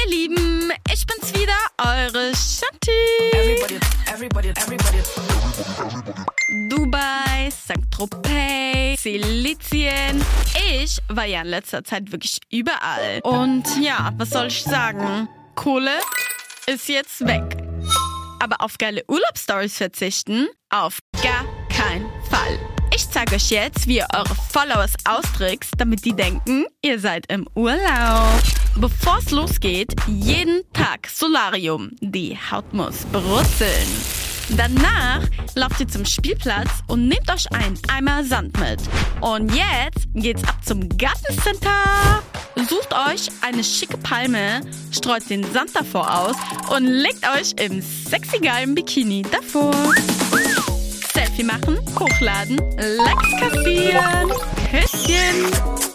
Lieben, ich bin's wieder, eure Shanti. Dubai, Saint-Tropez, Silizien. Ich war ja in letzter Zeit wirklich überall. Und ja, was soll ich sagen? Kohle ist jetzt weg. Aber auf geile Urlaubsstories verzichten? Auf gar keinen Fall. Ich zeige euch jetzt, wie ihr eure Followers austrickst, damit die denken, ihr seid im Urlaub. Bevor es losgeht, jeden Tag Solarium. Die Haut muss brutzeln. Danach lauft ihr zum Spielplatz und nehmt euch einen Eimer Sand mit. Und jetzt geht's ab zum Gartencenter. Sucht euch eine schicke Palme, streut den Sand davor aus und legt euch im sexy geilen Bikini davor. Selfie machen, hochladen, Likes kassieren. Küsschen.